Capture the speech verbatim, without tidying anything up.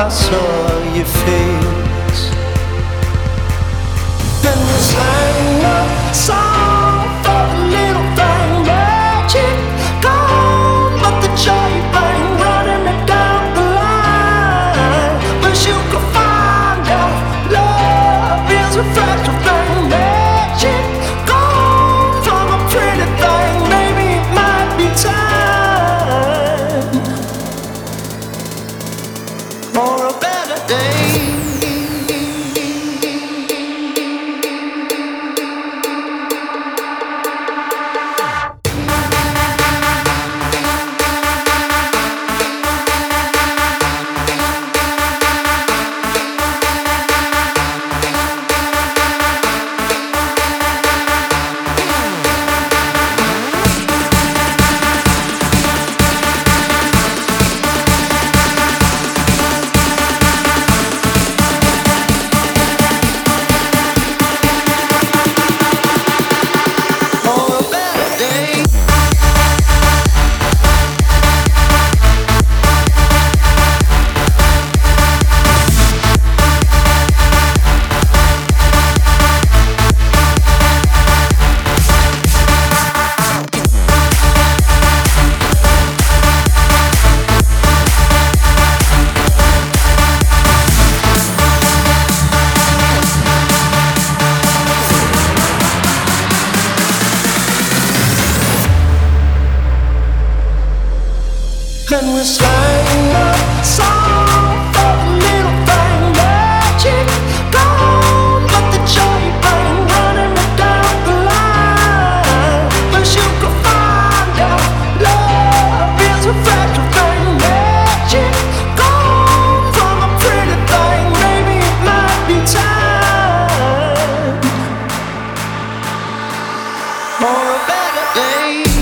I saw your face. And we sang a song for the little thing, magic gone, but the joy you bring running it down the line. Wish you could find out love is a fragile thing, magic gone from a pretty thing. Maybe it might be time for a better day. And we sang a song for the little thing, magic gone, but the joy you bring running it down the line. Wish you could find out love is a fragile thing, magic gone from a pretty thing. Maybe it might be time for a better day.